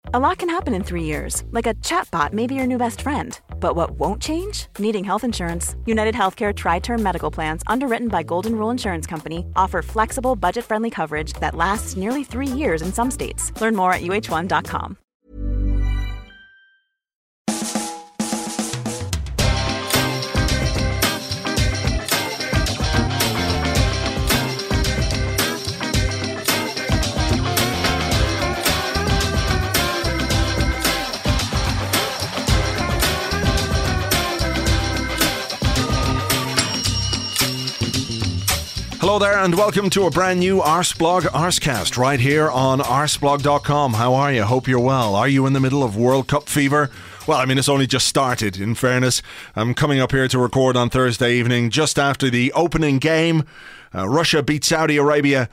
A lot can happen in 3 years, like a chatbot may be your new best friend. But what won't change? Needing health insurance. United Healthcare Tri-Term Medical Plans, underwritten by Golden Rule Insurance Company, offer flexible, budget-friendly coverage that lasts nearly 3 years in some states. Learn more at uh1.com. Hello there and welcome to a brand new Arsblog Arscast right here on arsblog.com. How are you? Hope you're well. Are you in the middle of World Cup fever? Well, I mean, it's only just started, in fairness. I'm coming up here to record on Thursday evening just after the opening game. Russia beat Saudi Arabia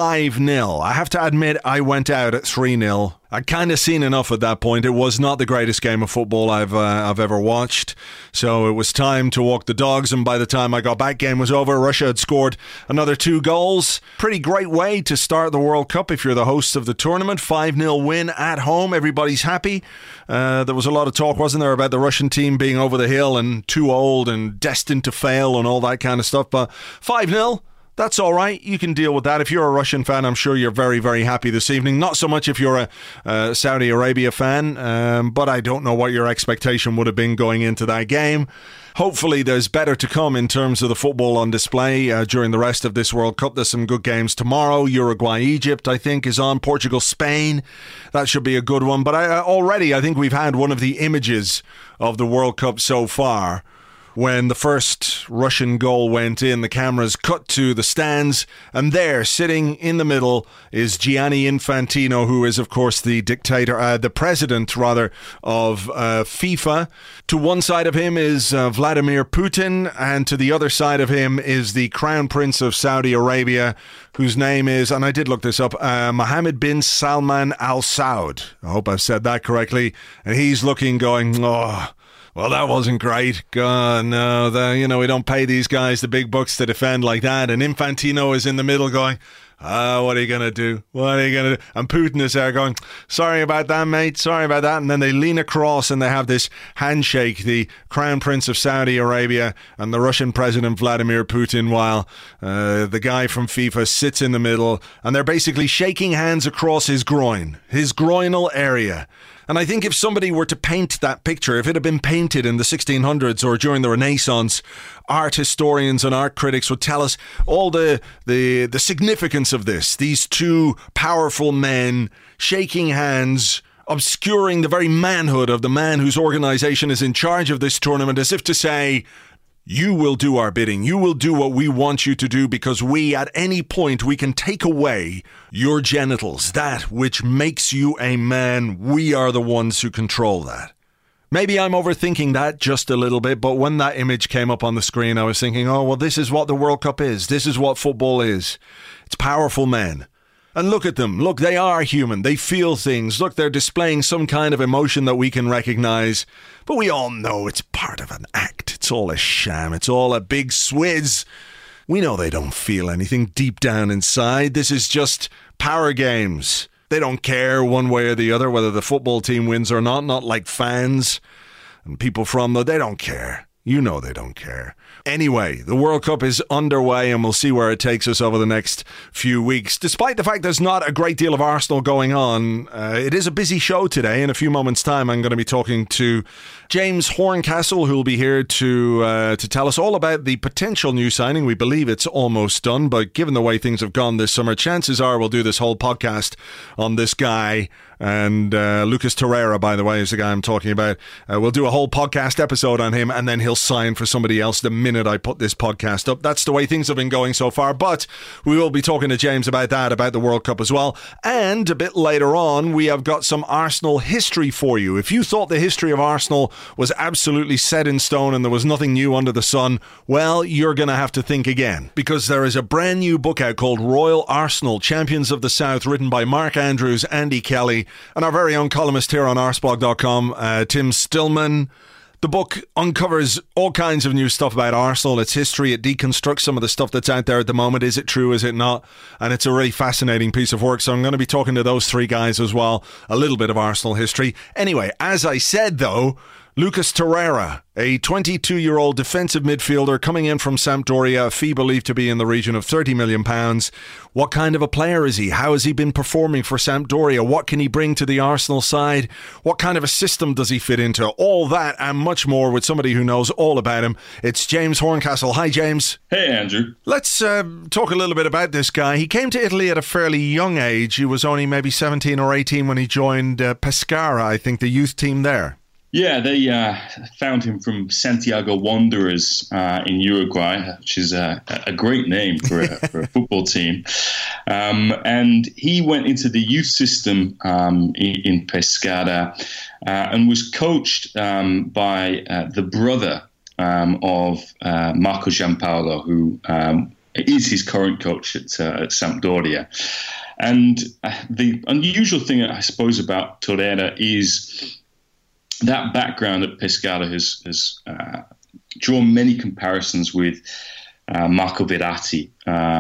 5-0. I have to admit, I went out at 3-0. I'd kind of seen enough at that point. It was not the greatest game of football I've ever watched. So it was time to walk the dogs, and by the time I got back, game was over. Russia had scored another 2 goals. Pretty great way to start the World Cup if you're the hosts of the tournament. 5-0 win at home. Everybody's happy. There was a lot of talk, wasn't there, about the Russian team being over the hill and too old and destined to fail and all that kind of stuff. But 5-0. That's all right. You can deal with that. If you're a Russian fan, I'm sure you're very, very happy this evening. Not so much if you're a Saudi Arabia fan, but I don't know what your expectation would have been going into that game. Hopefully there's better to come in terms of the football on display during the rest of this World Cup. There's some good games tomorrow. Uruguay-Egypt, I think, is on. Portugal-Spain. That should be a good one. But already I think we've had one of the images of the World Cup so far. When the first Russian goal went in, the cameras cut to the stands, and there, sitting in the middle, is Gianni Infantino, who is, of course, the president of FIFA. To one side of him is Vladimir Putin, and to the other side of him is the Crown Prince of Saudi Arabia, whose name is, and I did look this up, Mohammed bin Salman Al Saud. I hope I've said that correctly. And he's looking, going, oh, well, that wasn't great. God, no, we don't pay these guys the big bucks to defend like that. And Infantino is in the middle going, what are you going to do? What are you going to do? And Putin is there going, sorry about that, mate. Sorry about that. And then they lean across and they have this handshake, the Crown Prince of Saudi Arabia and the Russian President Vladimir Putin, while the guy from FIFA sits in the middle. And they're basically shaking hands across his groinal area. And I think if somebody were to paint that picture, if it had been painted in the 1600s or during the Renaissance, art historians and art critics would tell us all the significance of this. These two powerful men shaking hands, obscuring the very manhood of the man whose organization is in charge of this tournament, as if to say, you will do our bidding. You will do what we want you to do, because we, at any point, we can take away your genitals, that which makes you a man. We are the ones who control that. Maybe I'm overthinking that just a little bit, but when that image came up on the screen, I was thinking, oh, well, this is what the World Cup is. This is what football is. It's powerful men. And look at them. Look, they are human. They feel things. Look, they're displaying some kind of emotion that we can recognize. But we all know it's part of an act. It's all a sham. It's all a big swizz. We know they don't feel anything deep down inside. This is just power games. They don't care one way or the other whether the football team wins or not like fans and people from them. They don't care. You know they don't care. Anyway, the World Cup is underway and we'll see where it takes us over the next few weeks. Despite the fact there's not a great deal of Arsenal going on, it is a busy show today. In a few moments' time, I'm going to be talking to James Horncastle, who will be here to tell us all about the potential new signing. We believe it's almost done, but given the way things have gone this summer, chances are we'll do this whole podcast on this guy. And Lucas Torreira, by the way, is the guy I'm talking about. We'll do a whole podcast episode on him, and then he'll sign for somebody else the minute I put this podcast up. That's the way things have been going so far. But we will be talking to James about that, about the World Cup as well. And a bit later on, we have got some Arsenal history for you. If you thought the history of Arsenal was absolutely set in stone and there was nothing new under the sun, well, you're going to have to think again. Because there is a brand new book out called Royal Arsenal, Champions of the South, written by Mark Andrews, Andy Kelly, and our very own columnist here on arsblog.com, Tim Stillman. The book uncovers all kinds of new stuff about Arsenal, its history. It deconstructs some of the stuff that's out there at the moment. Is it true? Is it not? And it's a really fascinating piece of work. So I'm going to be talking to those three guys as well. A little bit of Arsenal history. Anyway, as I said, though, Lucas Torreira, a 22-year-old defensive midfielder coming in from Sampdoria, a fee believed to be in the region of £30 million. What kind of a player is he? How has he been performing for Sampdoria? What can he bring to the Arsenal side? What kind of a system does he fit into? All that and much more with somebody who knows all about him. It's James Horncastle. Hi, James. Hey, Andrew. Let's talk a little bit about this guy. He came to Italy at a fairly young age. He was only maybe 17 or 18 when he joined Pescara, I think, the youth team there. Yeah, they found him from Santiago Wanderers in Uruguay, which is a great name for a football team. And he went into the youth system in Pescara and was coached by the brother of Marco Giampaolo, who is his current coach at Sampdoria. And the unusual thing, I suppose, about Torreira is that background at Pescara has drawn many comparisons with Marco Verratti,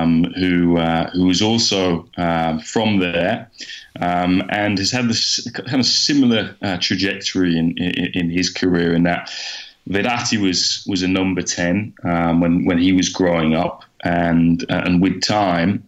who was also from there and has had this kind of similar trajectory in his career. In that Verratti was a number 10 when he was growing up, and with time,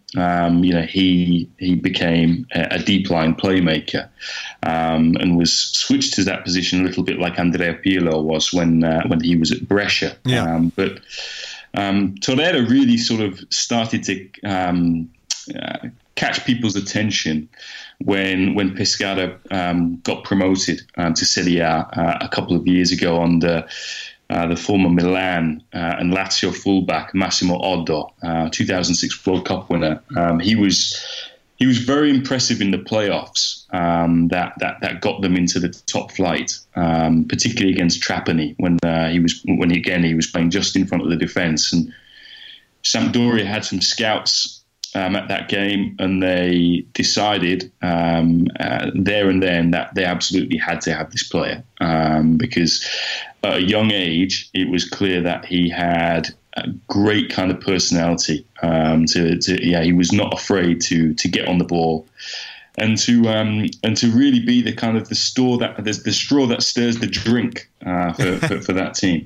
he became a deep line playmaker, and was switched to that position a little bit like Andrea Pirlo was when he was at Brescia. Yeah. But Torreira really sort of started to catch people's attention when Pescara got promoted to Serie A a couple of years ago under the former Milan and Lazio fullback Massimo Oddo, 2006 World Cup winner. He was very impressive in the playoffs that got them into the top flight, particularly against Trapani when he was playing just in front of the defence. And Sampdoria had some scouts at that game, and they decided there and then that they absolutely had to have this player because at a young age it was clear that he had a great kind of personality. He was not afraid to get on the ball and to really be the kind of the straw that stirs the drink for that team.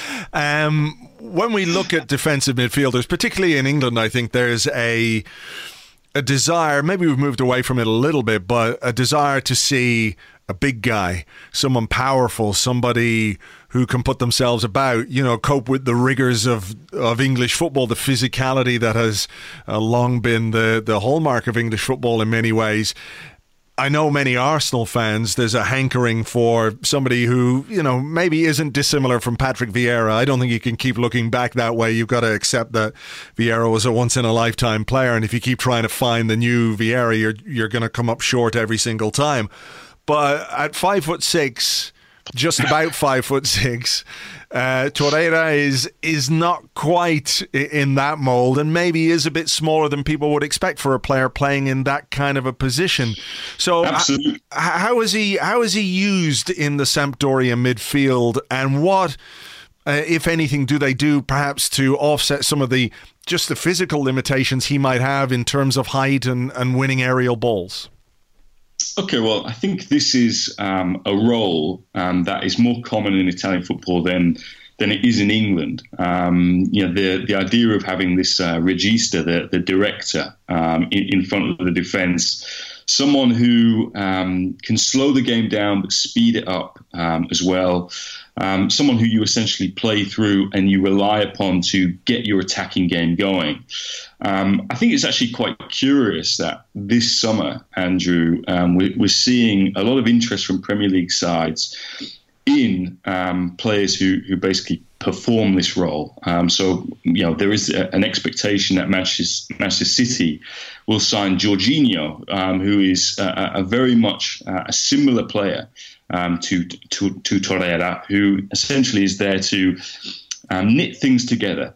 When we look at defensive midfielders, particularly in England, I think there's a desire, maybe we've moved away from it a little bit, but a desire to see a big guy, someone powerful, somebody who can put themselves about, cope with the rigors of English football, the physicality that has long been the hallmark of English football in many ways. I know many Arsenal fans, there's a hankering for somebody who, maybe isn't dissimilar from Patrick Vieira. I don't think you can keep looking back that way. You've got to accept that Vieira was a once-in-a-lifetime player, and if you keep trying to find the new Vieira, you're going to come up short every single time. But at 5'6", just about 5'6", Torreira is not quite in that mould, and maybe is a bit smaller than people would expect for a player playing in that kind of a position. So, how is he used in the Sampdoria midfield, and what, if anything, do they do perhaps to offset some of the physical limitations he might have in terms of height and winning aerial balls? Okay, well, I think this is a role that is more common in Italian football than it is in England. The idea of having this regista, the director, in front of the defence, someone who can slow the game down but speed it up as well. Someone who you essentially play through and you rely upon to get your attacking game going. I think it's actually quite curious that this summer, Andrew, we're seeing a lot of interest from Premier League sides in players who basically perform this role. There is an expectation that Manchester City will sign Jorginho, who is a very much a similar player to Torreira, who essentially is there to knit things together,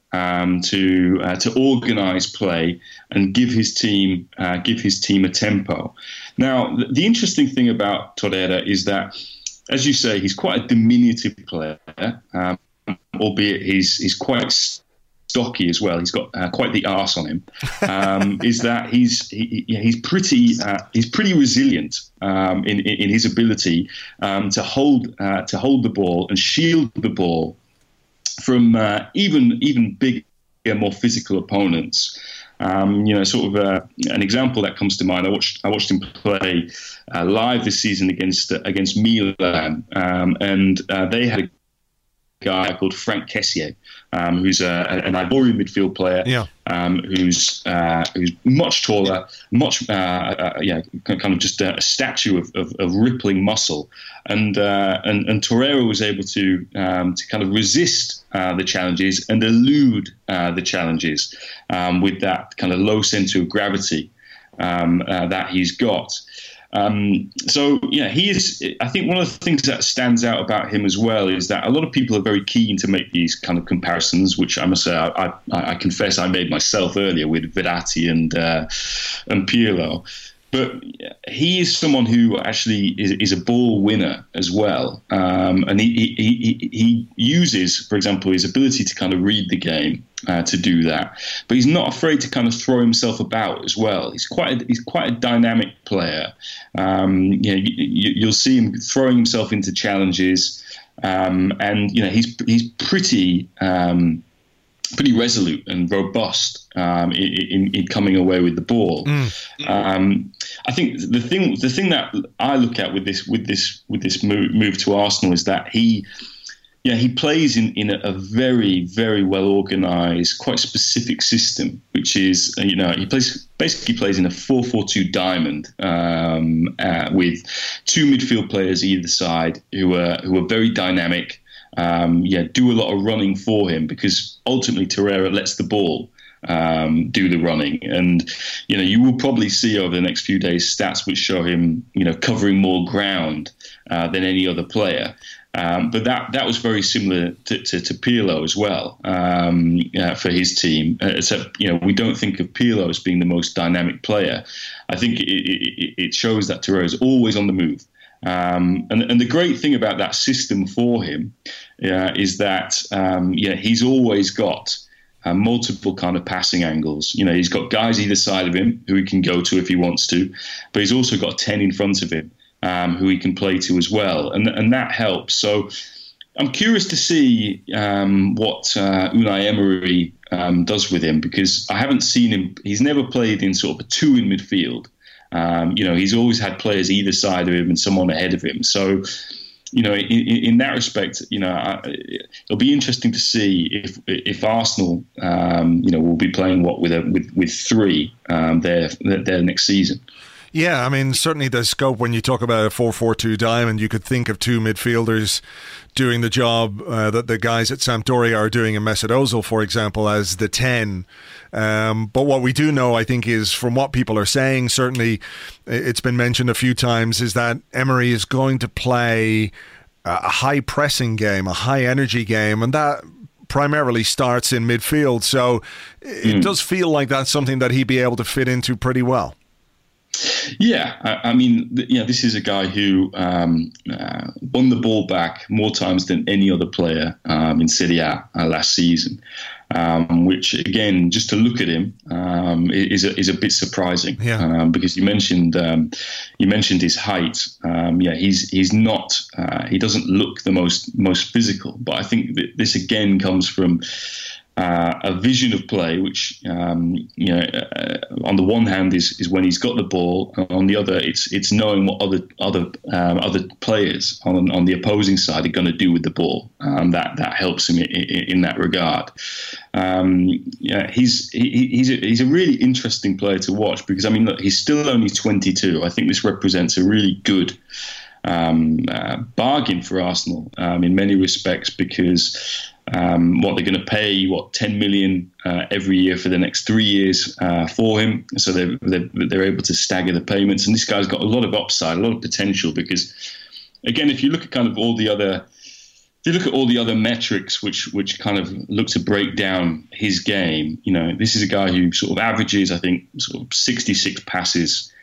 to organise play and give his team a tempo. Now, the interesting thing about Torreira is that as you say, he's quite a diminutive player, albeit he's quite stocky as well. He's got quite the arse on him. Is that he's pretty resilient in his ability to hold the ball and shield the ball from even bigger, more physical opponents. Sort of an example that comes to mind. I watched him play live this season against Milan, and they had a guy called Frank Kessié, who's an Ivorian midfield player, who's much taller, kind of just a statue of rippling muscle, and Torreira was able to kind of resist the challenges and elude the challenges with that kind of low center of gravity that he's got. He is. I think one of the things that stands out about him as well is that a lot of people are very keen to make these kind of comparisons, which I must say I confess I made myself earlier with Verratti and Pirlo. But he is someone who actually is a ball winner as well, and he uses, for example, his ability to kind of read the game to do that. But he's not afraid to kind of throw himself about as well. He's quite a dynamic player. You'll see him throwing himself into challenges, and he's pretty resolute and robust in coming away with the ball. I think the thing that I look at with this move to Arsenal is that he plays in a very, very well organised, quite specific system, which is he basically plays in a 4-4-2 diamond with two midfield players either side who are very dynamic. Do a lot of running for him because ultimately Torreira lets the ball do the running, and you will probably see over the next few days stats which show him covering more ground than any other player. But that was very similar to Pirlo as well for his team. Except we don't think of Pirlo as being the most dynamic player. I think it shows that Torreira is always on the move. And the great thing about that system for him is that he's always got multiple kind of passing angles. He's got guys either side of him who he can go to if he wants to, but he's also got 10 in front of him who he can play to as well, and that helps. So I'm curious to see what Unai Emery does with him, because I haven't seen him. He's never played in sort of a two in midfield. He's always had players either side of him and someone ahead of him. So, in that respect, it'll be interesting to see if Arsenal, will be playing with three their next season. Yeah, I mean, certainly there's scope when you talk about a 4-4-2 diamond. You could think of two midfielders doing the job that the guys at Sampdoria are doing in Mesut Ozil, for example, as the 10. But what we do know, I think, is from what people are saying, certainly it's been mentioned a few times, is that Emery is going to play a high pressing game, a high energy game, and that primarily starts in midfield. So it does feel like that's something that he'd be able to fit into pretty well. Yeah, I mean, this is a guy who won the ball back more times than any other player in Serie A last season, which, again, just to look at him is a bit surprising. Yeah. Because you mentioned his height. He's not. He doesn't look the most physical, but I think that this again comes from a vision of play, which on the one hand is when he's got the ball, and on the other it's knowing what other players on the opposing side are going to do with the ball. That helps him in that regard. He's a really interesting player to watch, because I mean, look, he's still only 22. I think this represents a really good bargain for Arsenal in many respects, because what they're going to pay, 10 million every year for the next 3 years for him. So they're able to stagger the payments, and this guy's got a lot of upside, a lot of potential. Because again, if you look at kind of all the other metrics which kind of look to break down his game, this is a guy who sort of averages, I think, sort of 66 passes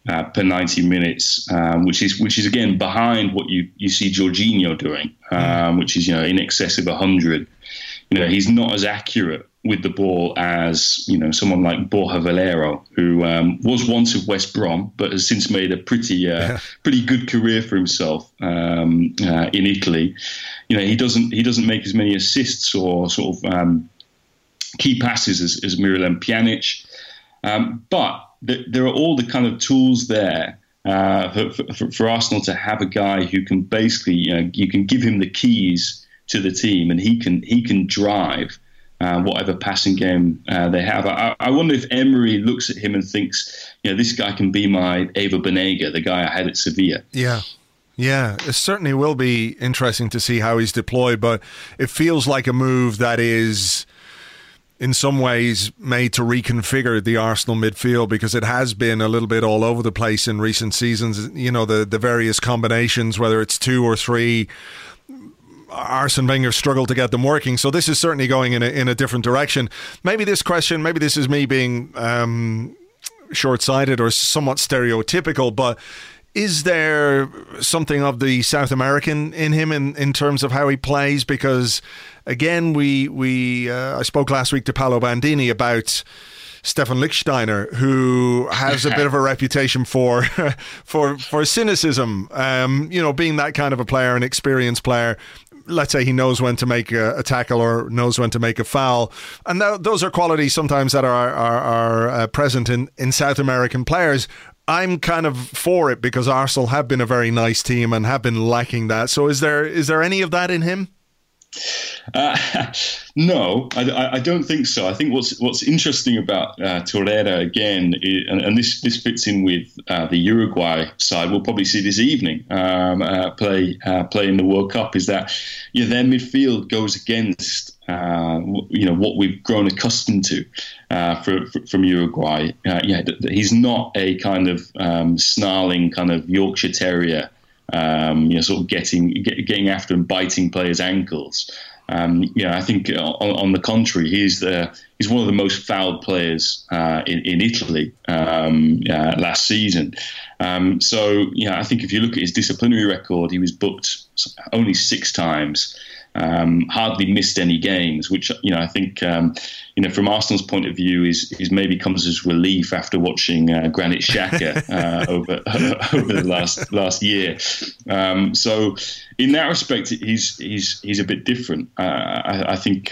per 90 minutes, which is again behind what you see Jorginho doing, which is in excess of 100. He's not as accurate with the ball as someone like Borja Valero, who was once of West Brom, but has since made a pretty good career for himself in Italy. He doesn't make as many assists or sort of key passes as Miralem Pjanic, but there are all the kind of tools there for Arsenal to have a guy who can basically you can give him the keys to the team, and he can drive whatever passing game they have. I wonder if Emery looks at him and thinks, this guy can be my Eva Banega, the guy I had at Sevilla. Yeah, it certainly will be interesting to see how he's deployed, but it feels like a move that is in some ways made to reconfigure the Arsenal midfield, because it has been a little bit all over the place in recent seasons. The various combinations, whether it's 2 or 3, Arsene Wenger struggled to get them working. So this is certainly going in a different direction. Maybe this is me being short-sighted or somewhat stereotypical, but is there something of the South American in him in terms of how he plays? Because again, I spoke last week to Paolo Bandini about Stefan Lichtsteiner, who has a bit of a reputation for cynicism. Being that kind of a player, an experienced player. Let's say he knows when to make a tackle or knows when to make a foul. And those are qualities sometimes that are present in South American players. I'm kind of for it because Arsenal have been a very nice team and have been lacking that. So is there any of that in him? No, I don't think so. I think what's interesting about Torreira again, and this fits in with the Uruguay side. We'll probably see this evening play in the World Cup. Is that their midfield goes against what we've grown accustomed to from Uruguay. He's not a kind of snarling kind of Yorkshire Terrier. Sort of getting after and biting players' ankles. I think on the contrary, he's one of the most fouled players in Italy last season. I think if you look at his disciplinary record, he was booked only 6 times. Hardly missed any games, which I think from Arsenal's point of view is maybe comes as relief after watching Granit Xhaka over the last year. So in that respect, he's a bit different. I think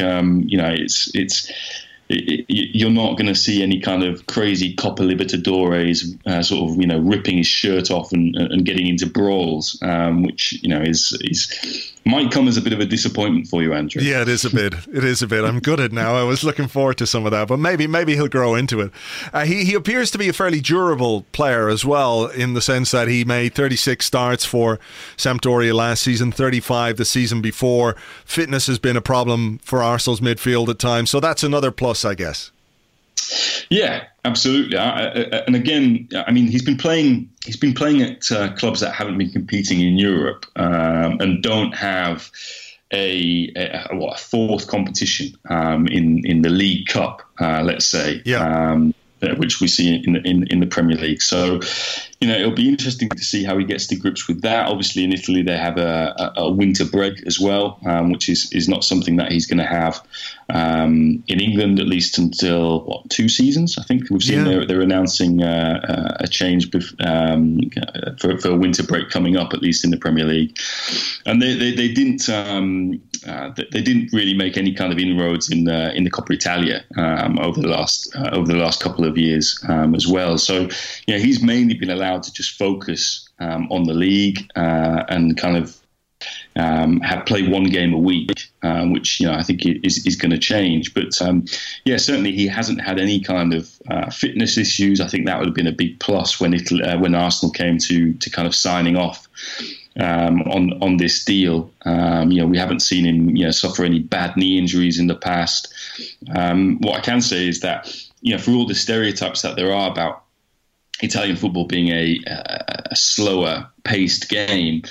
you're not going to see any kind of crazy Copa Libertadores sort of ripping his shirt off and getting into brawls, which is might come as a bit of a disappointment for you, Andrew. Yeah, it is a bit. I'm gutted now. I was looking forward to some of that, but maybe he'll grow into it. He appears to be a fairly durable player as well, in the sense that he made 36 starts for Sampdoria last season, 35 the season before. Fitness has been a problem for Arsenal's midfield at times, so that's another plus, I guess. Yeah, absolutely. And again, I mean, he's been playing at clubs that haven't been competing in Europe and don't have a fourth competition in the League Cup, let's say. Yeah. Which we see in the Premier League. So, it'll be interesting to see how he gets to grips with that. Obviously, in Italy, they have a winter break as well, which is not something that he's going to have in England, at least until 2 seasons. I think we've seen they're announcing a change for a winter break coming up, at least in the Premier League. And they didn't really make any kind of inroads in the Coppa Italia over the last couple of years as well. So he's mainly been allowed to just focus on the league and kind of have play one game a week, which I think is going to change. But certainly he hasn't had any kind of fitness issues. I think that would have been a big plus when Arsenal came to kind of signing off on this deal. We haven't seen him suffer any bad knee injuries in the past. What I can say is that for all the stereotypes that there are about Italian football being a slower paced game,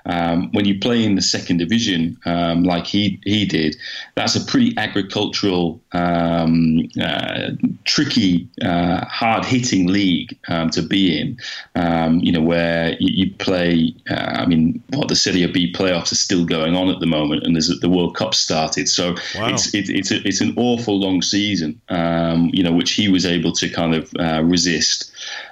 when you play in the second division, like he did, that's a pretty agricultural, tricky, hard-hitting league to be in. Where you play. The Serie B playoffs are still going on at the moment, and the World Cup started. So wow. it's an awful long season, which he was able to kind of resist.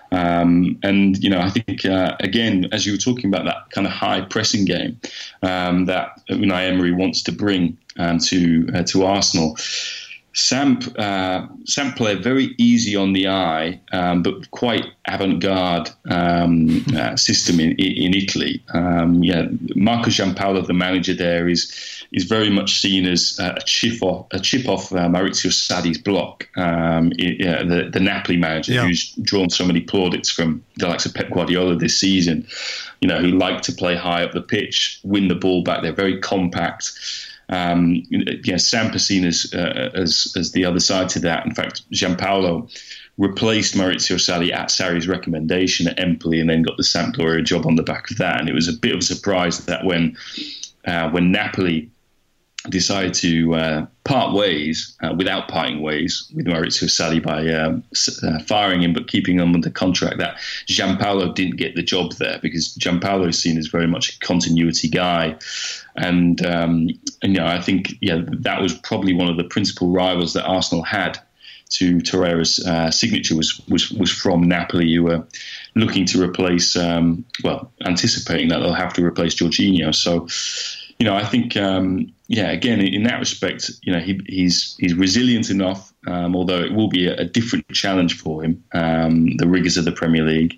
I think, again, as you were talking about that kind of high pressing game that Unai Emery wants to bring to Arsenal, Samp play very easy on the eye, but quite avant-garde system in Italy. Marco Giampaolo, the manager there, is very much seen as a chip off Maurizio Sarri's block. The Napoli manager, who's drawn so many plaudits from the likes of Pep Guardiola this season, who like to play high up the pitch, win the ball back. They're very compact. Samp is seen as the other side to that. In fact, Giampaolo replaced Maurizio Sarri at Sarri's recommendation at Empoli, and then got the Sampdoria job on the back of that. And it was a bit of a surprise that when Napoli decided to part ways without parting ways with Maurizio Sarri by firing him but keeping him under contract, that Giampaolo didn't get the job there, because Giampaolo is seen as very much a continuity guy. And I think that was probably one of the principal rivals that Arsenal had to Torreira's signature was from Napoli, who were looking to replace, anticipating that they'll have to replace Jorginho. So, I think, again, in that respect, he's resilient enough, although it will be a different challenge for him, the rigours of the Premier League.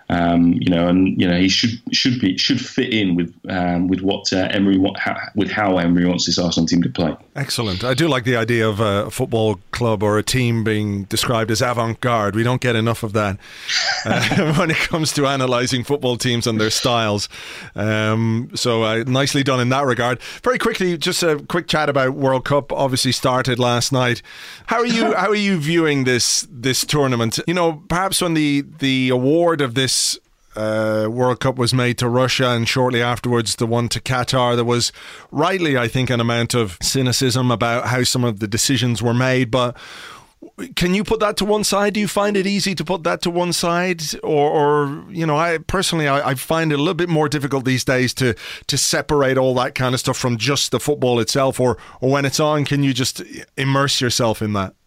He should fit in with what Emery with how Emery wants this Arsenal team to play. Excellent. I do like the idea of a football club or a team being described as avant-garde. We don't get enough of that when it comes to analysing football teams and their styles. So nicely done in that regard. Very quickly, just a quick chat about World Cup. Obviously started last night. How are you viewing this tournament? Perhaps when the award of this World Cup was made to Russia, and shortly afterwards the one to Qatar, there was rightly, I think, an amount of cynicism about how some of the decisions were made. But can you put that to one side? Do you find it easy to put that to one side? Or I personally, I find it a little bit more difficult these days to separate all that kind of stuff from just the football itself, or when it's on, can you just immerse yourself in that?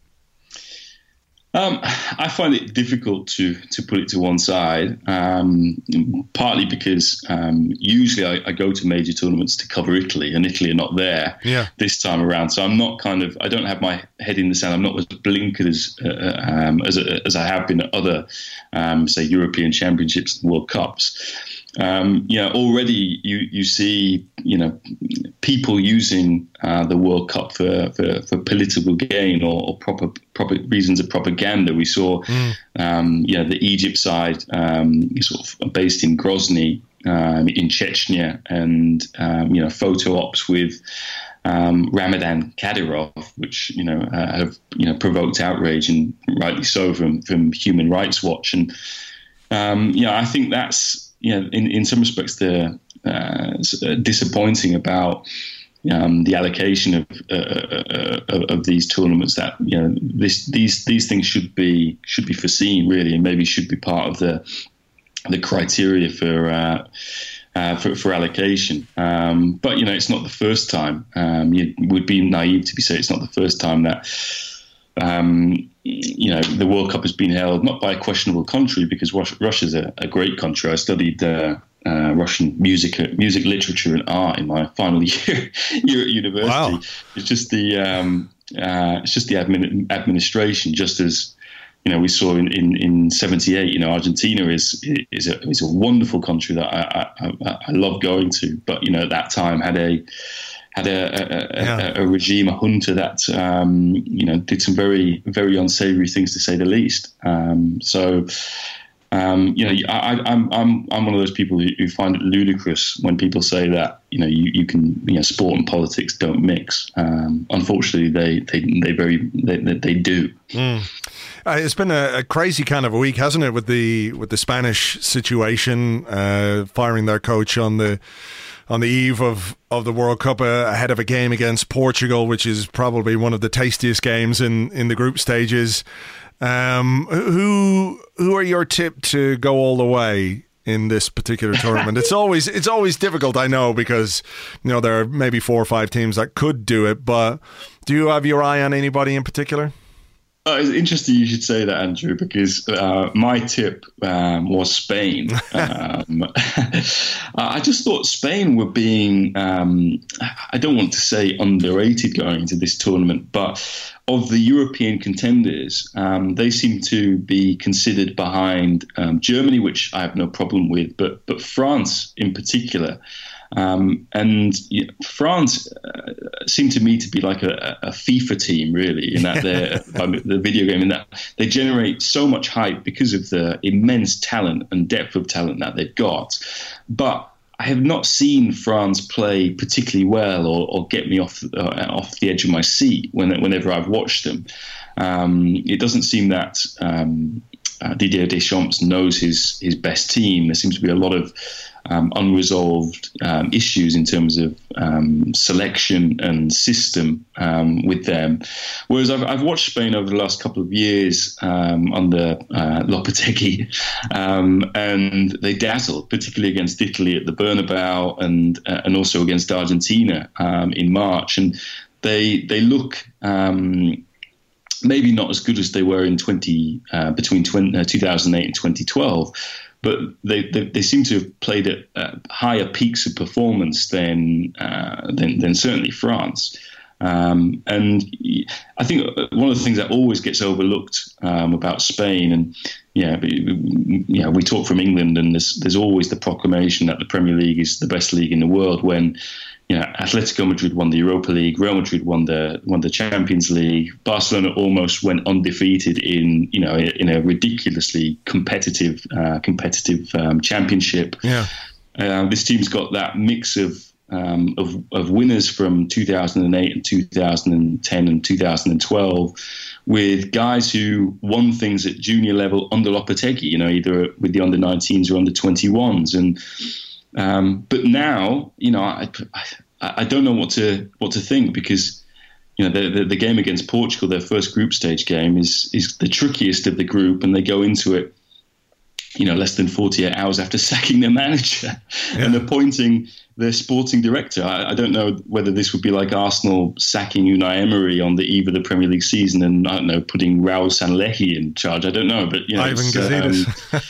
I find it difficult to put it to one side, partly because usually I go to major tournaments to cover Italy, and Italy are not there this time around. So I'm not I don't have my head in the sand. I'm not as blinkered as I have been at other, say, European Championships and World Cups. Already you see, people using the World Cup for political gain or proper reasons of propaganda. We saw, the Egypt side, sort of based in Grozny, in Chechnya, and photo ops with Ramadan Kadyrov, which have provoked outrage, and rightly so, from Human Rights Watch. And I think that's in some respects the disappointing about the allocation of these tournaments. That these things should be foreseen, really, and maybe should be part of the criteria for allocation. But it's not the first time. You would be naive to say it's not the first time that the World Cup has been held, not by a questionable country, because Russia's a great country. I studied Russian music, literature, and art in my final year at university. Wow. It's just the administration, just as we saw in '78. Argentina is a wonderful country that I love going to, but at that time had a regime, a junta that did some very, very unsavory things, to say the least. I'm one of those people who find it ludicrous when people say that you can sport and politics don't mix. Unfortunately, they do. It's been a crazy kind of a week, hasn't it, with the Spanish situation, firing their coach on the on the eve of the World Cup ahead of a game against Portugal, which is probably one of the tastiest games in the group stages. Who are your tip to go all the way in this particular tournament? It's always difficult, I know, because there are maybe 4 or 5 teams that could do it, but do you have your eye on anybody in particular? It's interesting you should say that, Andrew, because my tip was Spain. I just thought Spain were being, I don't want to say underrated going into this tournament, but of the European contenders, they seem to be considered behind Germany, which I have no problem with, but France in particular. France seemed to me to be like a FIFA team, really, in that the video game, in that they generate so much hype because of the immense talent and depth of talent that they've got. But I have not seen France play particularly well or get me off the edge of my seat whenever I've watched them. It doesn't seem that Didier Deschamps knows his best team. There seems to be a lot of unresolved issues in terms of selection and system with them. Whereas I've watched Spain over the last couple of years under Lopetegui, and they dazzled, particularly against Italy at the Bernabeu and also against Argentina in March. And they look maybe not as good as they were in between 2008 and 2012. But they seem to have played at higher peaks of performance than certainly France. And I think one of the things that always gets overlooked about Spain, and we talk from England, and there's always the proclamation that the Premier League is the best league in the world. When Atletico Madrid won the Europa League, Real Madrid won the Champions League, Barcelona almost went undefeated in a ridiculously competitive championship. Yeah, this team's got that mix of winners from 2008 and 2010 and 2012, with guys who won things at junior level under Lopetegui, either with the under-19s or under-21s, and. But now, I don't know what to think, because the game against Portugal, their first group stage game, is the trickiest of the group, and they go into it, less than 48 hours after sacking their manager and appointing their sporting director. I don't know whether this would be like Arsenal sacking Unai Emery on the eve of the Premier League season and, I don't know, putting Raul Sanllehi in charge. I don't know, but Ivan Gazidis.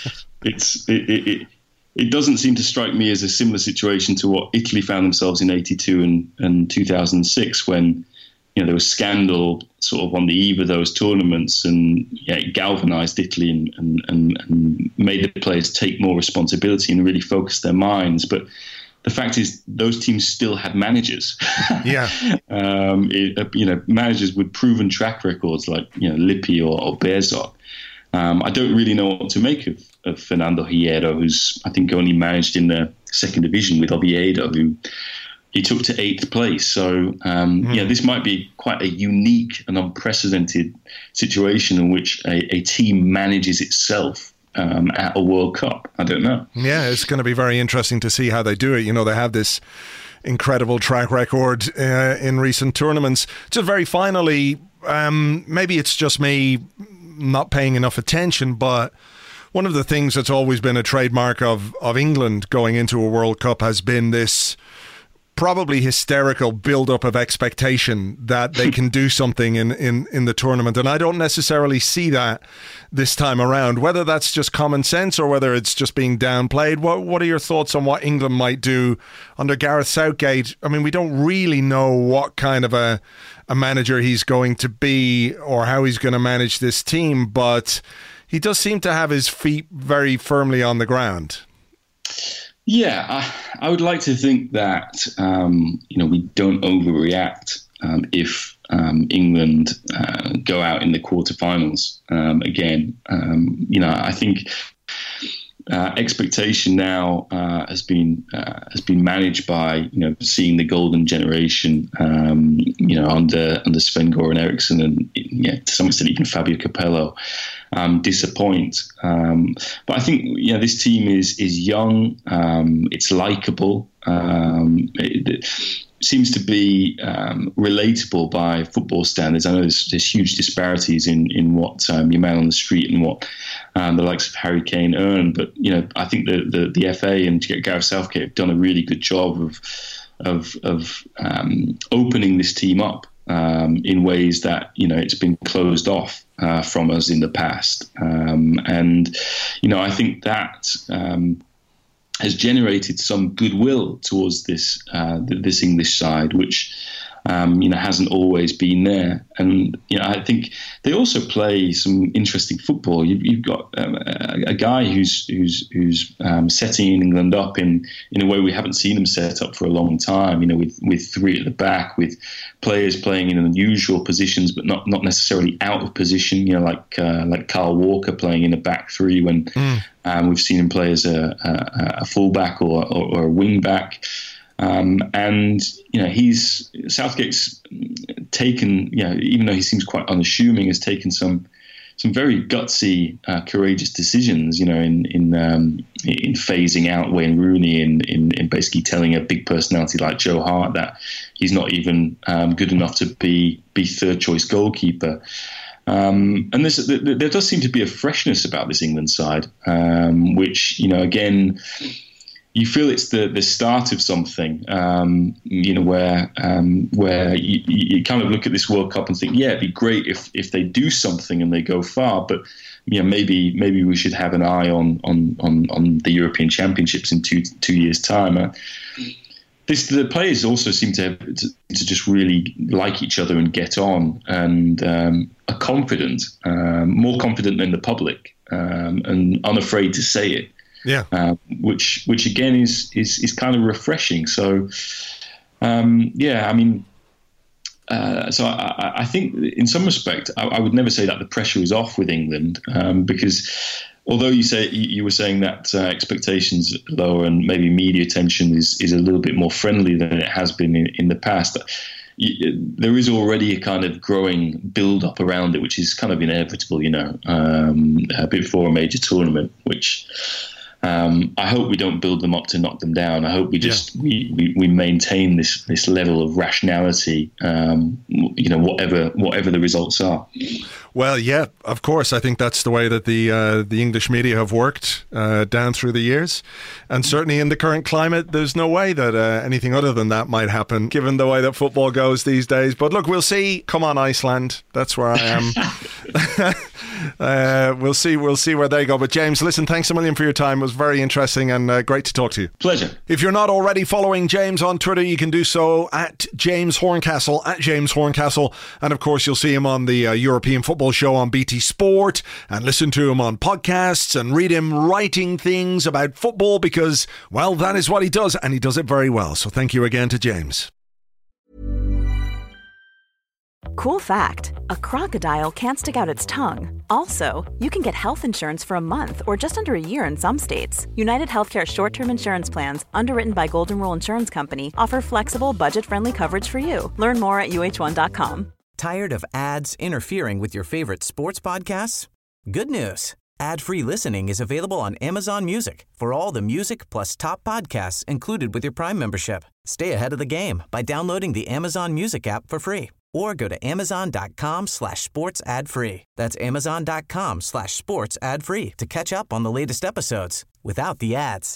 It doesn't seem to strike me as a similar situation to what Italy found themselves in 82 and 2006, when there was scandal sort of on the eve of those tournaments, and it galvanised Italy and made the players take more responsibility and really focus their minds. But the fact is, those teams still had managers. Yeah, managers with proven track records like Lippi or Berzot. I don't really know what to make of Fernando Hierro, who's, I think, only managed in the second division with Oviedo, who he took to 8th place. So, this might be quite a unique and unprecedented situation in which a team manages itself at a World Cup. I don't know. Yeah, it's going to be very interesting to see how they do it. They have this incredible track record in recent tournaments. Just very finally, maybe it's just me not paying enough attention, but one of the things that's always been a trademark of England going into a World Cup has been this probably hysterical build-up of expectation that they can do something in the tournament. And I don't necessarily see that this time around, whether that's just common sense or whether it's just being downplayed. What are your thoughts on what England might do under Gareth Southgate? I mean, we don't really know what kind of a manager he's going to be or how he's going to manage this team, but he does seem to have his feet very firmly on the ground. Yeah, I would like to think that we don't overreact if England go out in the quarterfinals again. I think expectation now has been managed by seeing the golden generation under Sven-Göran Eriksson and to some extent even Fabio Capello. disappoint. But I think this team is young. It's likable. It seems to be relatable by football standards. I know there's huge disparities in what your man on the street and what the likes of Harry Kane earn. But I think the FA and Gareth Southgate have done a really good job of opening this team up in ways that it's been closed off from us in the past. And I think that has generated some goodwill towards this English side, which hasn't always been there. And I think they also play some interesting football. You've got a guy who's setting England up in a way we haven't seen them set up for a long time. With three at the back, with players playing in unusual positions, but not necessarily out of position. Like Kyle Walker playing in a back three when we've seen him play as a fullback or a wing back. And Southgate's taken, even though he seems quite unassuming, has taken some very gutsy, courageous decisions, in phasing out Wayne Rooney, in basically telling a big personality like Joe Hart that he's not even good enough to be third choice goalkeeper. And there does seem to be a freshness about this England side, which again, you feel it's the start of something, where you kind of look at this World Cup and think, yeah, it'd be great if they do something and they go far, but maybe we should have an eye on the European Championships in two years' time. The players also seem to just really like each other and get on, and are confident, more confident than the public, and unafraid to say it. Yeah, which again is kind of refreshing. So, so I think in some respect I would never say that the pressure is off with England, because although you were saying that expectations are lower and maybe media attention is a little bit more friendly than it has been in the past, there is already a kind of growing build-up around it, which is kind of inevitable, before a major tournament, which I hope we don't build them up to knock them down. I hope we just we maintain this level of rationality, whatever the results are. Well, yeah, of course. I think that's the way that the English media have worked down through the years. And certainly in the current climate, there's no way that anything other than that might happen, given the way that football goes these days. But look, we'll see. Come on, Iceland. That's where I am. We'll see where they go. But James, listen, thanks a million for your time. It was very interesting and great to talk to you. Pleasure. If you're not already following James on Twitter, you can do so at James Horncastle, and of course you'll see him on the European Football Show on BT Sport, and listen to him on podcasts and read him writing things about football, because, well, that is what he does, and he does it very well. So thank you again to James. Cool fact, a crocodile can't stick out its tongue. Also, you can get health insurance for a month or just under a year in some states. United Healthcare short-term insurance plans, underwritten by Golden Rule Insurance Company, offer flexible, budget-friendly coverage for you. Learn more at uh1.com. Tired of ads interfering with your favorite sports podcasts? Good news. Ad-free listening is available on Amazon Music for all the music plus top podcasts included with your Prime membership. Stay ahead of the game by downloading the Amazon Music app for free, or go to amazon.com/sports ad free. That's amazon.com/sports ad free to catch up on the latest episodes without the ads.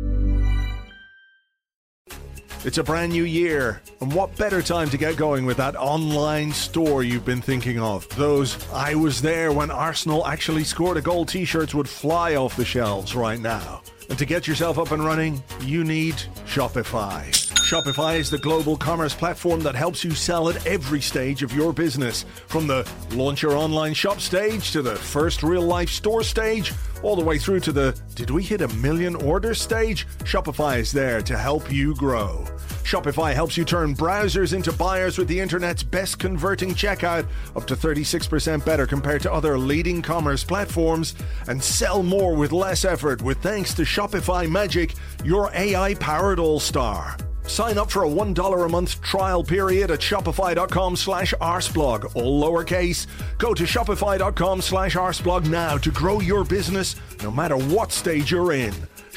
It's a brand new year, and what better time to get going with that online store you've been thinking of? Those "I was there when Arsenal actually scored a goal" t-shirts would fly off the shelves right now. And to get yourself up and running, you need Shopify. Shopify is the global commerce platform that helps you sell at every stage of your business. From the launch your online shop stage to the first real-life store stage, all the way through to the "did we hit 1 million orders" stage, Shopify is there to help you grow. Shopify helps you turn browsers into buyers with the internet's best converting checkout, up to 36% better compared to other leading commerce platforms, and sell more with less effort with thanks to Shopify Magic, your AI-powered all-star. Sign up for a $1 a month trial period at shopify.com/arseblog, all lowercase. Go to shopify.com/arseblog now to grow your business no matter what stage you're in.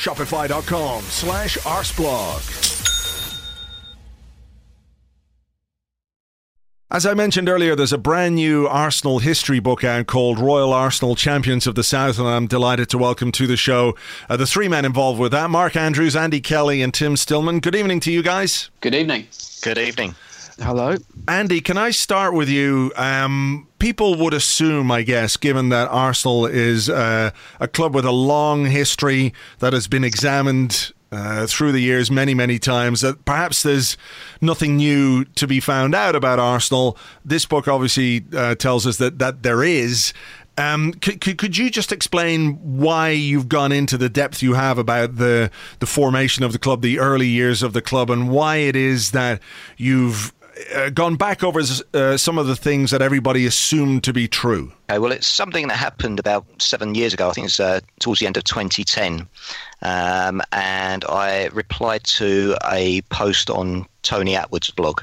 Shopify.com/arseblog. As I mentioned earlier, there's a brand new Arsenal history book out called Royal Arsenal Champions of the South, and I'm delighted to welcome to the show the three men involved with that, Mark Andrews, Andy Kelly and Tim Stillman. Good evening to you guys. Good evening. Good evening. Hello. Andy, can I start with you? People would assume, I guess, given that Arsenal is a club with a long history that has been examined through the years many, many times, that perhaps there's nothing new to be found out about Arsenal. This book obviously tells us that there is. Could you just explain why you've gone into the depth you have about the formation of the club, the early years of the club, and why it is that you've gone back over some of the things that everybody assumed to be true? Okay, well, it's something that happened about 7 years ago. I think it's towards the end of 2010. And I replied to a post on Tony Attwood's blog.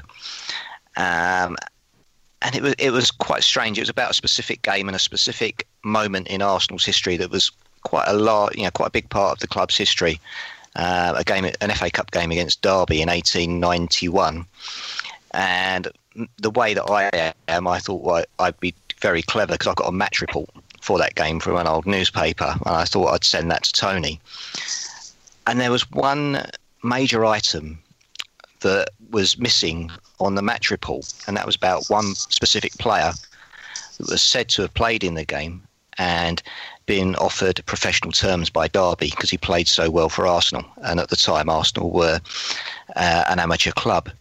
And it was quite strange. It was about a specific game and a specific moment in Arsenal's history that was quite a big part of the club's history. An FA Cup game against Derby in 1891. And the way that I am, I thought I'd be very clever because I've got a match report for that game from an old newspaper, and I thought I'd send that to Tony. And there was one major item that was missing on the match report, and that was about one specific player that was said to have played in the game and been offered professional terms by Derby because he played so well for Arsenal, and at the time Arsenal were an amateur club.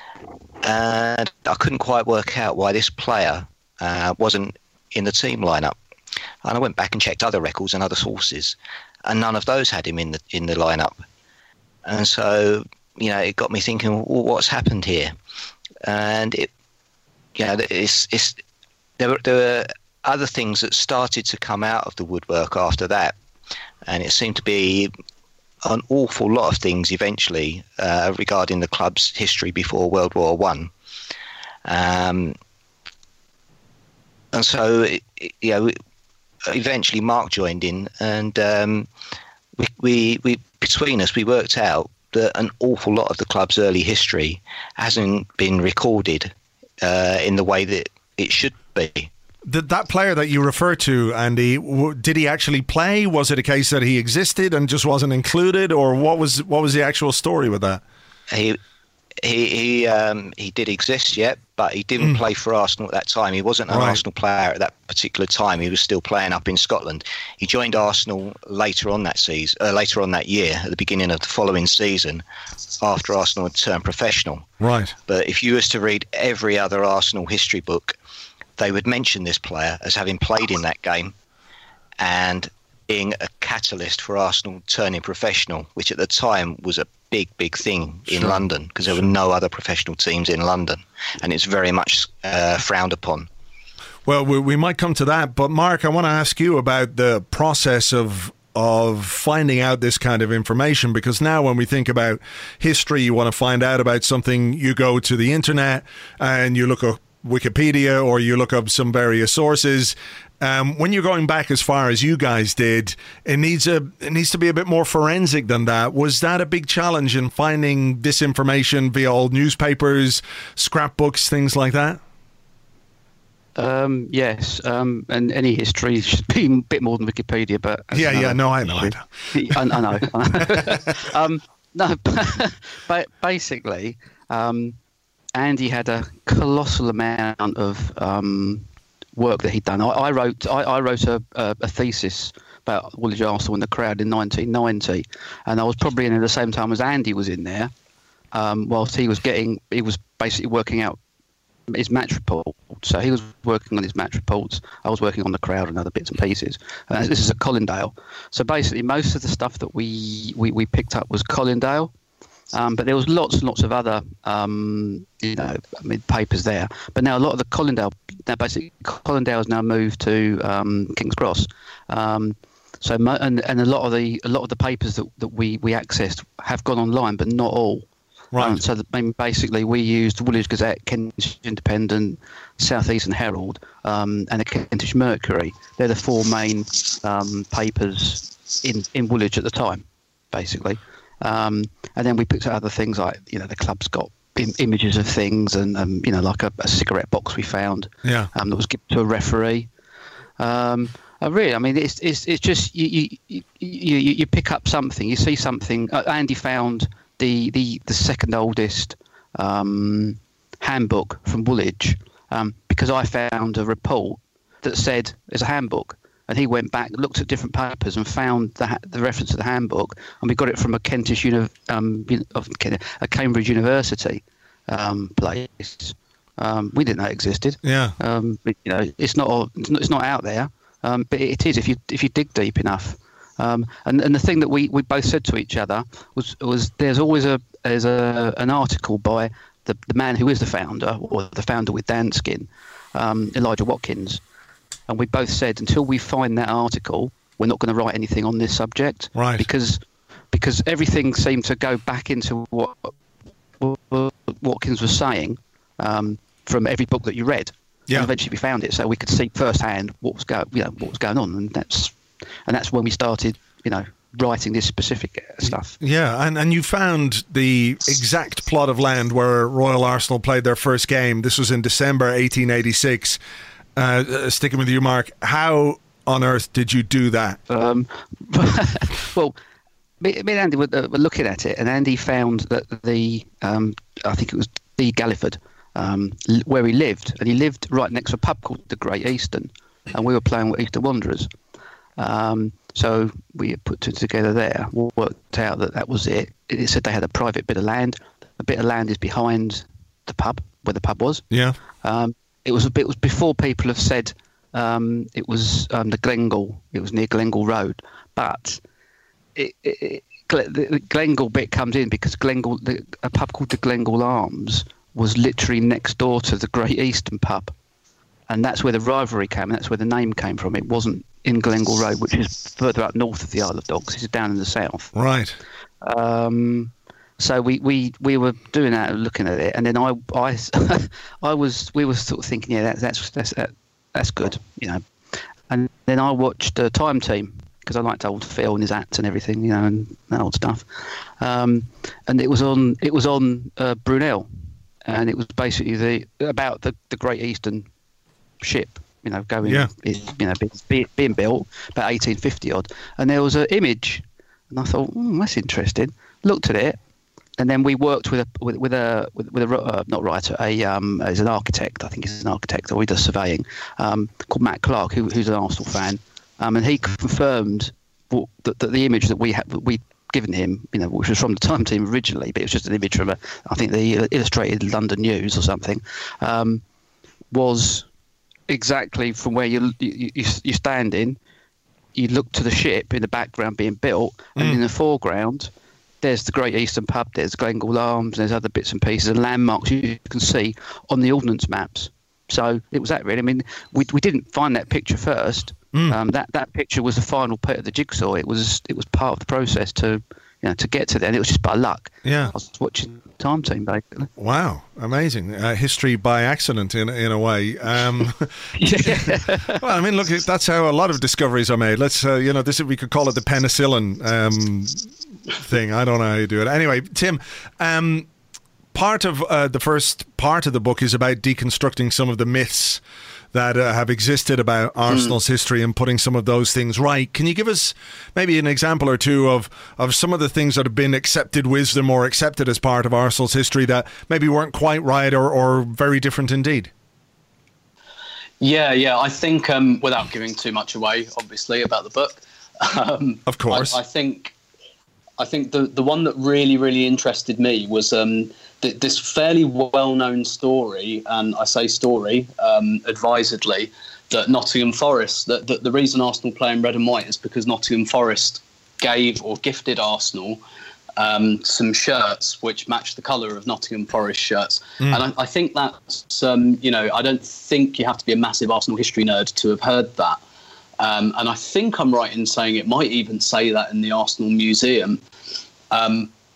And I couldn't quite work out why this player wasn't in the team lineup. And I went back and checked other records and other sources, and none of those had him in the lineup. And so, it got me thinking, well, what's happened here? And there were other things that started to come out of the woodwork after that, and it seemed to be an awful lot of things eventually regarding the club's history before World War I. And so, eventually Mark joined in, and we between us, we worked out that an awful lot of the club's early history hasn't been recorded in the way that it should be. That player that you refer to, Andy, did he actually play? Was it a case that he existed and just wasn't included, or what was the actual story with that? He did exist, yeah, but he didn't play for Arsenal at that time. He wasn't an Arsenal player at that particular time. He was still playing up in Scotland. He joined Arsenal later on that year, at the beginning of the following season, after Arsenal had turned professional. Right. But if you was to read every other Arsenal history book, they would mention this player as having played in that game and being a catalyst for Arsenal turning professional, which at the time was a big thing in London because there were no other professional teams in London, and it's very much frowned upon. Well, we might come to that, but Mark, I want to ask you about the process of finding out this kind of information, because now when we think about history, you want to find out about something, you go to the internet and you look up Wikipedia or you look up some various sources. When you're going back as far as you guys did, it needs to be a bit more forensic than that. Was that a big challenge in finding this information via old newspapers, scrapbooks, things like that? Yes, and any history should be a bit more than Wikipedia, but I know. No, but basically, Andy had a colossal amount of work that he'd done. I wrote a thesis about Woolwich Arsenal in the crowd in 1990, and I was probably in at the same time as Andy was in there, whilst he was basically working out his match report. So he was working on his match reports. I was working on the crowd and other bits and pieces. This is at Colindale. So basically, most of the stuff that we picked up was Colindale. But there was lots and lots of other, papers there. But now a lot of the Colindale has now moved to King's Cross. And a lot of the papers that we accessed have gone online, but not all. Right. So basically we used the Woolwich Gazette, Kentish Independent, South Eastern Herald, and the Kentish Mercury. They're the four main papers in Woolwich at the time, basically. And then we picked up other things like, the club's got images of things and, like a cigarette box we found that was given to a referee. Really, I mean, it's just you pick up something, you see something. Andy found the second oldest handbook from Woolwich because I found a report that said there's a handbook, and he went back, looked at different papers, and found the reference to the handbook, and we got it from a Kentish a Cambridge University place. We didn't know it existed. Yeah. It's not out there. But it is if you dig deep enough. And the thing that we both said to each other was there's always an article by the man who is the founder, or the founder with Dan skin, Elijah Watkins, and we both said until we find that article, we're not going to write anything on this subject, right? Because everything seemed to go back into what Watkins was saying from every book that you read. Yeah. And eventually we found it, so we could see firsthand what was going on, and that's when we started, writing this specific stuff. Yeah, and you found the exact plot of land where Royal Arsenal played their first game. This was in December 1886. Sticking with you, Mark, how on earth did you do that? Well, me and Andy were looking at it, and Andy found that I think it was the Galliford. Where he lived, and he lived right next to a pub called the Great Eastern, and we were playing with Eastern Wanderers. So we put two together there, worked out that was it. It said they had a private bit of land. A bit of land is behind the pub, where the pub was. Yeah. It was before people have said it was the Glengall. It was near Glengall Road, but the Glengall bit comes in because Glengall, a pub called the Glengall Arms, was literally next door to the Great Eastern pub, and that's where the rivalry came, and that's where the name came from. It wasn't in Glengall Road, which is further up north of the Isle of Dogs. It's down in the south. Right. So we were doing that, looking at it, and then we were sort of thinking, that's good, And then I watched Time Team because I liked old Phil and his acts and everything, and that old stuff. And it was on Brunel. And it was basically about the Great Eastern ship, going, being built about 1850 odd. And there was an image, and I thought, that's interesting. Looked at it, and then we worked with a not writer, as an architect. I think he's an architect, or he does surveying, called Matt Clark, who's an Arsenal fan, and he confirmed that the image that we given him, which was from the Time Team originally, but it was just an image from I think the Illustrated London News or something, was exactly from where you standing. You look to the ship in the background being built, and in the foreground, there's the Great Eastern pub, there's Glengall Arms, there's other bits and pieces and landmarks you can see on the ordnance maps. So it was that really. I mean, we didn't find that picture first. That picture was the final bit of the jigsaw. It was part of the process to get to there. And it was just by luck. Yeah, I was watching Time Team basically. Wow, amazing history by accident in a way. Well, I mean, look, that's how a lot of discoveries are made. Let's we could call it the penicillin thing. I don't know how you do it. Anyway, Tim. Part of the first part of the book is about deconstructing some of the myths that have existed about Arsenal's history and putting some of those things right. Can you give us maybe an example or two of some of the things that have been accepted wisdom or accepted as part of Arsenal's history that maybe weren't quite right or very different indeed? Yeah. I think without giving too much away, obviously, about the book. Of course. I think the one that really, really interested me was this fairly well-known story, and I say story advisedly, that Nottingham Forest, that the reason Arsenal play in red and white is because Nottingham Forest gave or gifted Arsenal some shirts which match the colour of Nottingham Forest shirts. And I think that's, I don't think you have to be a massive Arsenal history nerd to have heard that. And I think I'm right in saying it might even say that in the Arsenal Museum.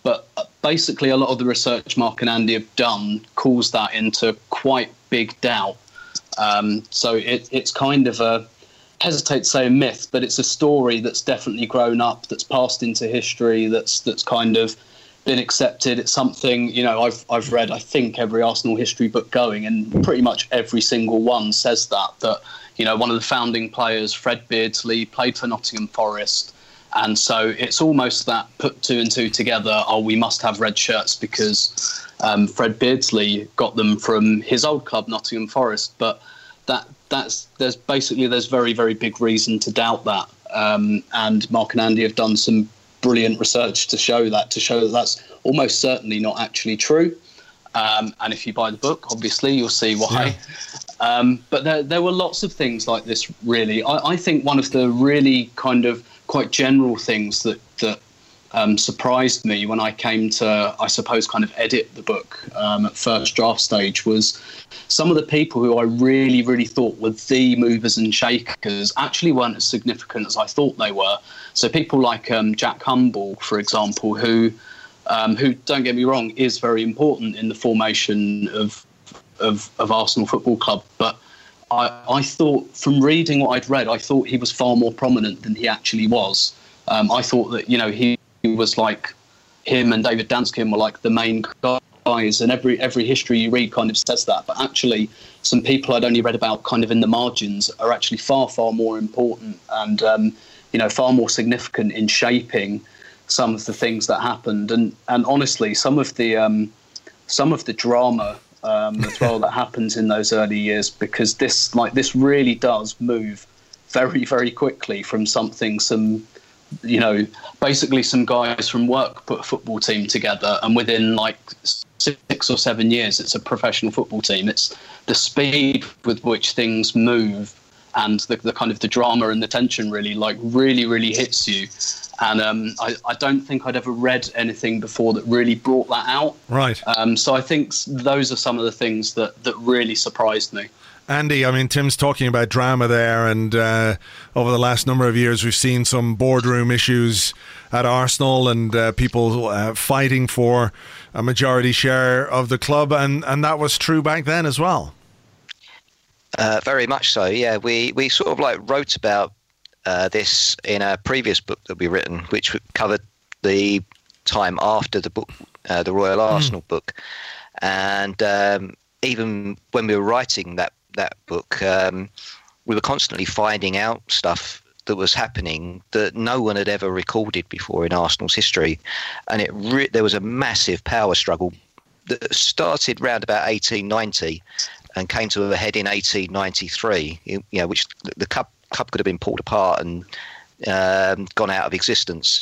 But basically, a lot of the research Mark and Andy have done calls that into quite big doubt. So it's kind of a, hesitate to say a myth, but it's a story that's definitely grown up, that's passed into history, that's kind of been accepted. It's something, you know, I've read, I think, every Arsenal history book going, and pretty much every single one says that, you know, one of the founding players, Fred Beardsley, played for Nottingham Forest. And so it's almost that put two and two together, we must have red shirts because Fred Beardsley got them from his old club, Nottingham Forest. But there's very, very big reason to doubt that. And Mark and Andy have done some brilliant research to show that that's almost certainly not actually true. And if you buy the book, obviously, you'll see why. Yeah. But there were lots of things like this, really. I think one of the really kind of quite general things that surprised me when I came to, I suppose, kind of edit the book at first draft stage was some of the people who I really, really thought were the movers and shakers actually weren't as significant as I thought they were. So people like Jack Humble, for example, who, don't get me wrong, is very important in the formation of Arsenal Football Club. But I thought, from reading what I'd read, I thought he was far more prominent than he actually was. I thought that, you know, he was like, him and David Danskin were like the main guys, and every history you read kind of says that. But actually, some people I'd only read about kind of in the margins are actually far, far more important and, you know, far more significant in shaping some of the things that happened. And honestly, some of the drama as well that happens in those early years, because this really does move very, very quickly from some you know, basically some guys from work put a football team together, and within like 6 or 7 years it's a professional football team. It's the speed with which things move and the kind of the drama and the tension really hits you. And I don't think I'd ever read anything before that really brought that out. Right. So I think those are some of the things that really surprised me. Andy, I mean, Tim's talking about drama there, and over the last number of years we've seen some boardroom issues at Arsenal and people fighting for a majority share of the club, and that was true back then as well. Very much so, yeah. We sort of like wrote about this in a previous book that we've written, which covered the time after the book, the Royal Arsenal book. And even when we were writing that book, we were constantly finding out stuff that was happening that no one had ever recorded before in Arsenal's history. And there was a massive power struggle that started around about 1890 and came to a head in 1893, you know, which the club could have been pulled apart and gone out of existence.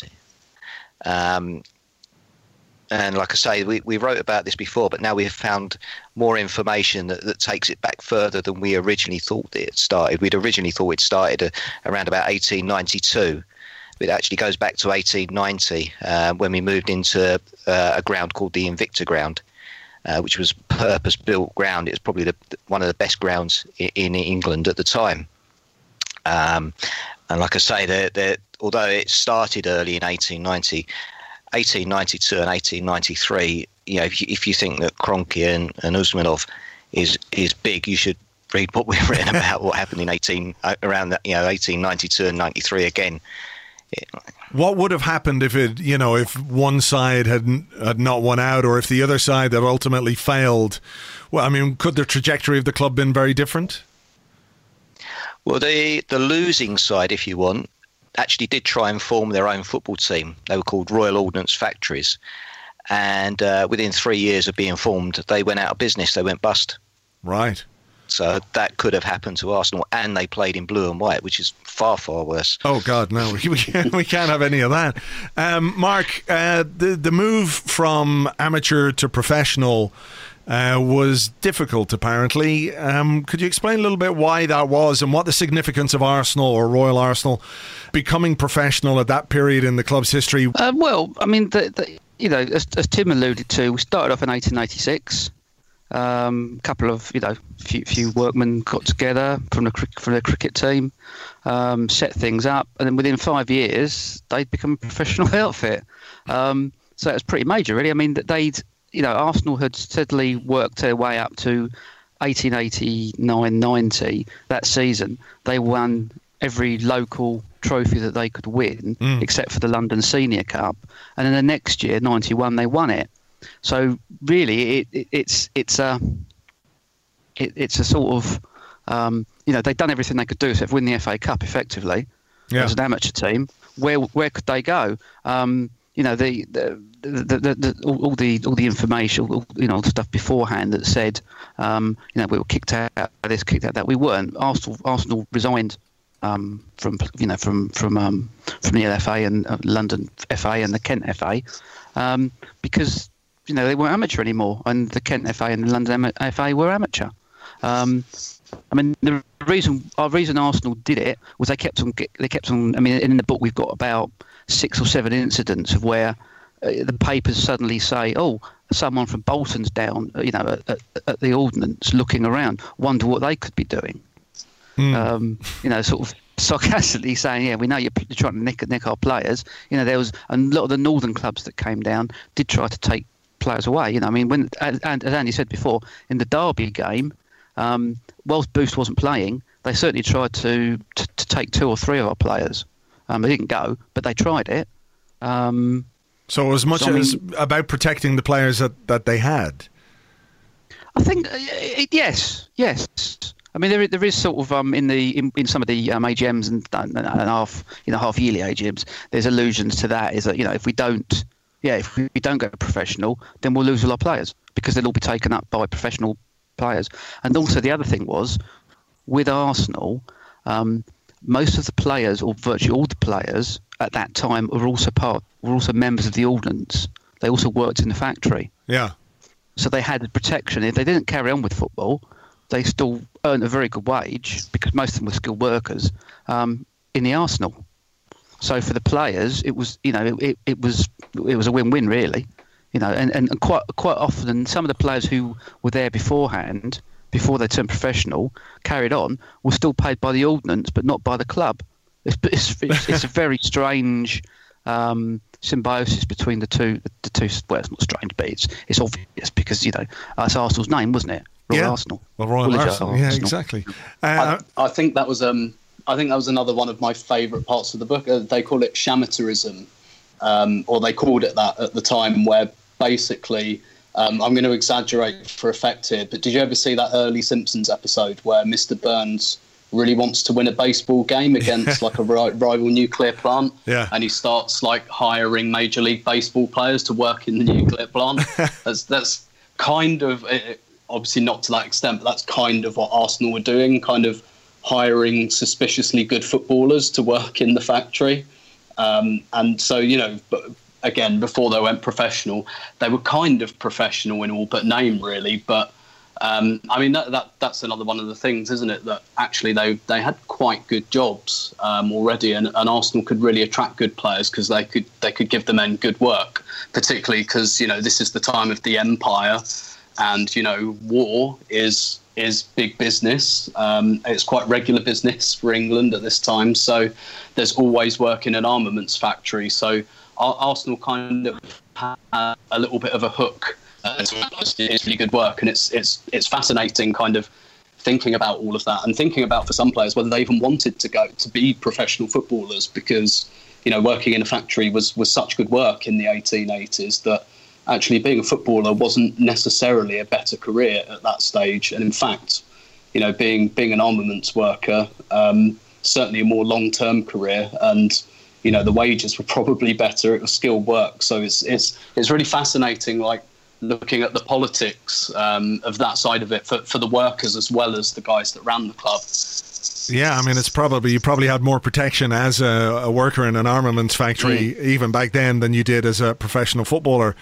And like I say, we wrote about this before, but now we have found more information that takes it back further than we originally thought it started. We'd originally thought it started around about 1892. It actually goes back to 1890 when we moved into a ground called the Invicta Ground, which was purpose-built ground. It was probably one of the best grounds in England at the time. And like I say, although it started early in 1890, 1892 and 1893, you know, if you think that Kroenke and Usmanov is big, you should read what we've written about what happened in 1892 and 93 again. What would have happened if one side had not won out, or if the other side had ultimately failed? Well, I mean, could the trajectory of the club been very different? Well, the losing side, if you want, actually did try and form their own football team. They were called Royal Ordnance Factories. And within 3 years of being formed, they went out of business. They went bust. Right. So that could have happened to Arsenal, and they played in blue and white, which is far, far worse. Oh, God, no. We can't have any of that. Mark, the move from amateur to professional was difficult, apparently. Could you explain a little bit why that was and what the significance of Arsenal or Royal Arsenal becoming professional at that period in the club's history? Well, I mean, as Tim alluded to, we started off in 1886. Couple of few workmen got together from the cricket team, set things up, and then within 5 years they'd become a professional outfit. So it was pretty major, really. I mean, that Arsenal had steadily worked their way up to 1889-90. That season, they won every local trophy that they could win, except for the London Senior Cup. And then the next year, 91, they won it. So really, it's a sort of they'd done everything they could do except win the FA Cup effectively as an amateur team. Where could they go? All the information, the stuff beforehand that said, we were kicked out this, kicked out that. We weren't. Arsenal resigned from the LFA and London FA and the Kent FA because they weren't amateur anymore, and the Kent FA and the London FA were amateur. I mean, the reason Arsenal did it was they kept on. I mean, in the book we've got about 6 or 7 incidents of where the papers suddenly say, "Oh, someone from Bolton's down, at the Ordnance, looking around, wonder what they could be doing." Sort of sarcastically saying, "Yeah, we know you're trying to nick our players." There was a lot of the northern clubs that came down did try to take players away. I mean, when as Andy said before, in the Derby game. Whilst Boost wasn't playing, they certainly tried to take 2 or 3 of our players. They didn't go, but they tried it. So it was much as about protecting the players that they had. I think yes. I mean, there is sort of in some of the AGMs and half yearly AGMs, there's allusions to that. Is that if we don't go professional, then we'll lose all our players because they'll all be taken up by professional players. And also the other thing was with Arsenal, most of the players, or virtually all the players at that time, were also members of the Ordnance. They also worked in the factory. Yeah. So they had the protection. If they didn't carry on with football, they still earned a very good wage because most of them were skilled workers in the Arsenal. So for the players, it was it was a win-win really. And quite often, some of the players who were there beforehand, before they turned professional, carried on, were still paid by the Ordnance, but not by the club. It's a very strange symbiosis between the two. Well, it's not strange, but it's obvious because that's Arsenal's name, wasn't it? Royal Arsenal. Well, Royal Arsenal. Yeah, exactly. I think that was another one of my favourite parts of the book. They call it shamateurism, or they called it that at the time, where basically, I'm going to exaggerate for effect here, but did you ever see that early Simpsons episode where Mr. Burns really wants to win a baseball game against like a rival nuclear plant? Yeah. And he starts like hiring Major League Baseball players to work in the nuclear plant. That's kind of, obviously not to that extent, but that's kind of what Arsenal were doing, kind of hiring suspiciously good footballers to work in the factory. And so, but again, before they went professional, they were kind of professional in all but name, really. But I mean, that's another one of the things, isn't it? That actually they had quite good jobs already, and Arsenal could really attract good players because they could give the men good work, particularly because this is the time of the Empire, and war is big business. It's quite regular business for England at this time, so there's always work in an armaments factory. So Arsenal kind of had a little bit of a hook. It's really good work, and it's fascinating kind of thinking about all of that and thinking about, for some players, whether they even wanted to go to be professional footballers, because working in a factory was such good work in the 1880s that actually being a footballer wasn't necessarily a better career at that stage. And in fact, being an armaments worker, certainly a more long-term career, and the wages were probably better. It was skilled work. So it's really fascinating, like looking at the politics of that side of it for the workers as well as the guys that ran the club. Yeah, I mean, you probably had more protection as a worker in an armaments factory even back then than you did as a professional footballer.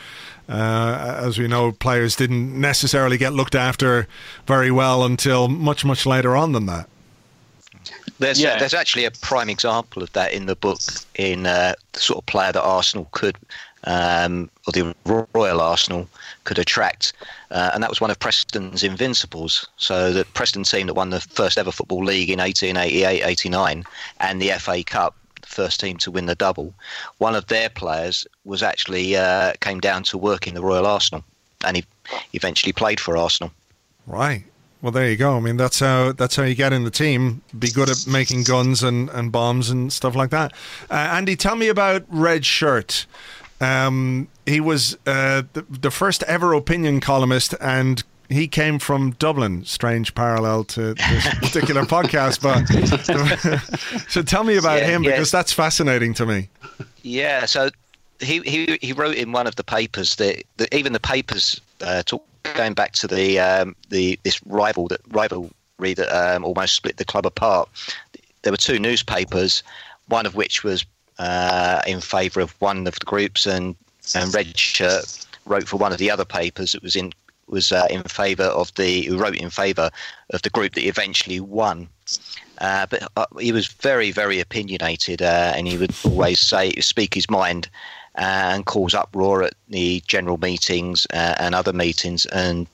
As we know, players didn't necessarily get looked after very well until much, much later on than that. There's actually a prime example of that in the book, in the sort of player that Arsenal could, or the Royal Arsenal could attract, and that was one of Preston's Invincibles. So the Preston team that won the first ever Football League in 1888-89 and the FA Cup, the first team to win the double. One of their players was actually came down to work in the Royal Arsenal, and he eventually played for Arsenal. Right. Well, there you go. I mean, that's how you get in the team. Be good at making guns and bombs and stuff like that. Andy, tell me about Red Shirt. He was the first ever opinion columnist, and he came from Dublin. Strange parallel to this particular podcast, but so tell me about him, because that's fascinating to me. Yeah, so he wrote in one of the papers that even the papers going back to this rivalry that almost split the club apart. There were two newspapers, one of which was in favour of one of the groups, and Red Shirt wrote for one of the other papers that was in favour of who wrote in favour of the group that eventually won. But he was very, very opinionated, and he would always speak his mind, and cause uproar at the general meetings and other meetings. And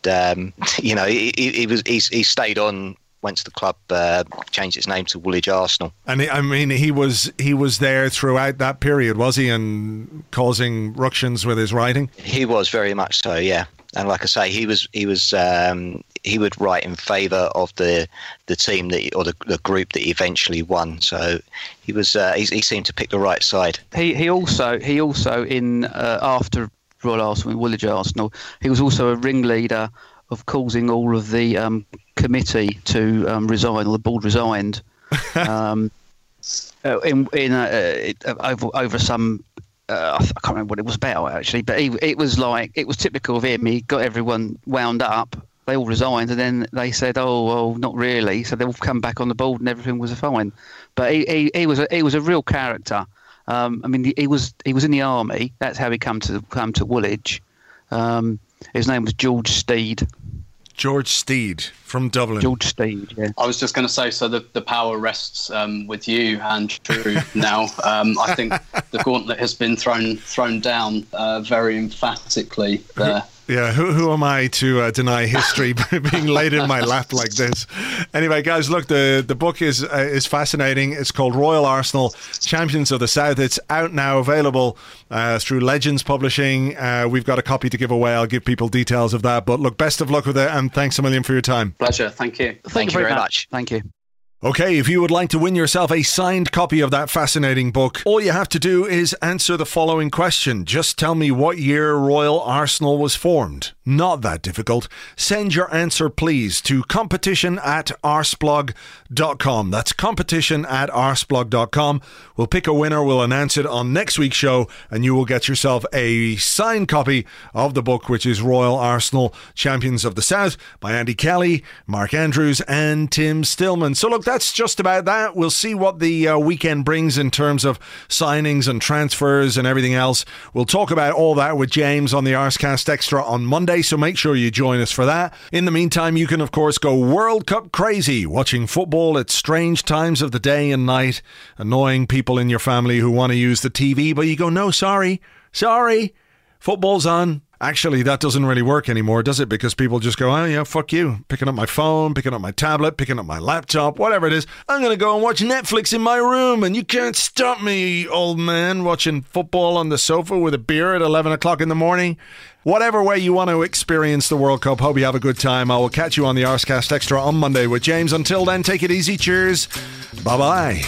he stayed on. Went to the club, changed its name to Woolwich Arsenal. And I mean, he was there throughout that period, was he, and causing ructions with his writing? He was, very much so, yeah. And like I say, he would write in favour of the team the group that eventually won. So he was he seemed to pick the right side. He also in after Royal Arsenal and Woolwich Arsenal, he was also a ringleader of causing all of the committee to resign, or the board resigned over some. I can't remember what it was about actually, but it was typical of him. He got everyone wound up. They all resigned, and then they said, "Oh, well, not really." So they all come back on the board, and everything was fine. But he was a real character. I mean, he was in the army. That's how he come to Woolwich. His name was George Steed. George Steed from Dublin. George Steed, yeah. I was just going to say, so the power rests with you, Andrew, now. I think the gauntlet has been thrown down very emphatically there. Yeah, who am I to deny history being laid in my lap like this? Anyway, guys, look, the book is fascinating. It's called Royal Arsenal, Champions of the South. It's out now, available through Legends Publishing. We've got a copy to give away. I'll give people details of that. But look, best of luck with it, and thanks a million for your time. Pleasure. Thank you. Thank you very much. Thank you. Okay, if you would like to win yourself a signed copy of that fascinating book, all you have to do is answer the following question. Just tell me what year Royal Arsenal was formed. Not that difficult. Send your answer, please, to competition@arsblog.com. That's competition@arsblog.com. We'll pick a winner, we'll announce it on next week's show, and you will get yourself a signed copy of the book, which is Royal Arsenal, Champions of the South, by Andy Kelly, Mark Andrews, and Tim Stillman. So look, that's just about that. We'll see what the weekend brings in terms of signings and transfers and everything else. We'll talk about all that with James on the Arscast Extra on Monday, so make sure you join us for that. In the meantime, you can of course go World Cup crazy, watching football at strange times of the day and night, annoying people in your family who want to use the TV, but you go, no, sorry, football's on. Actually, that doesn't really work anymore, does it? Because people just go, oh yeah, fuck you. Picking up my phone, picking up my tablet, picking up my laptop, whatever it is. I'm going to go and watch Netflix in my room, and you can't stop me, old man, watching football on the sofa with a beer at 11 o'clock in the morning. Whatever way you want to experience the World Cup, hope you have a good time. I will catch you on the Arscast Extra on Monday with James. Until then, take it easy. Cheers. Bye-bye.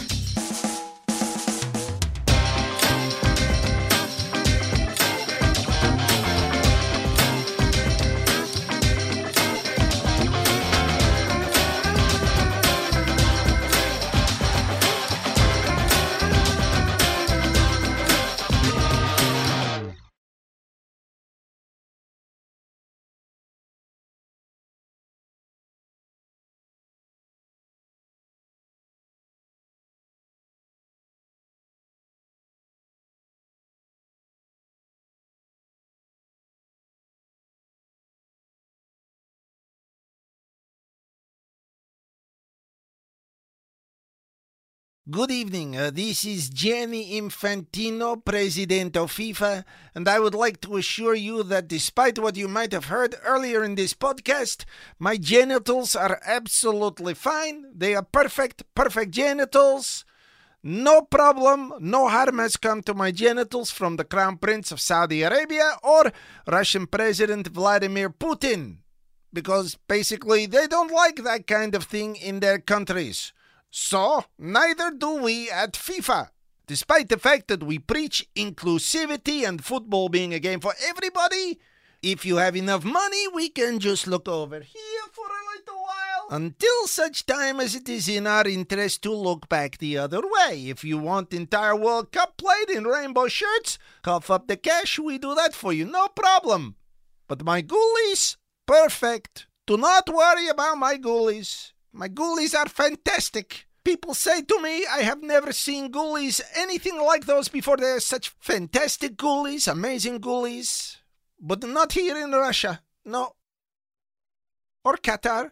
Good evening. This is Gianni Infantino, President of FIFA, and I would like to assure you that despite what you might have heard earlier in this podcast, my genitals are absolutely fine. They are perfect genitals. No problem. No harm has come to my genitals from the Crown Prince of Saudi Arabia or Russian President Vladimir Putin. Because basically they don't like that kind of thing in their countries. So, neither do we at FIFA. Despite the fact that we preach inclusivity and football being a game for everybody, if you have enough money, we can just look over here for a little while. Until such time as it is in our interest to look back the other way. If you want entire World Cup played in rainbow shirts, cough up the cash, we do that for you, no problem. But my goalies, perfect. Do not worry about my goalies. My goalies are fantastic. People say to me, I have never seen goalies anything like those before. They are such fantastic goalies, amazing goalies. But not here in Russia, no. Or Qatar.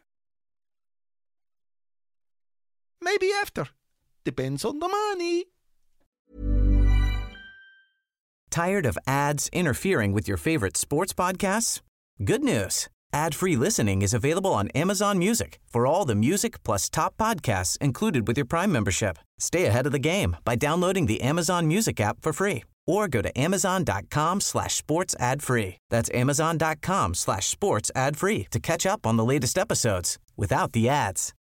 Maybe after. Depends on the money. Tired of ads interfering with your favorite sports podcasts? Good news. Ad-free listening is available on Amazon Music for all the music plus top podcasts included with your Prime membership. Stay ahead of the game by downloading the Amazon Music app for free or go to amazon.com/sports ad free. That's amazon.com/sports ad free to catch up on the latest episodes without the ads.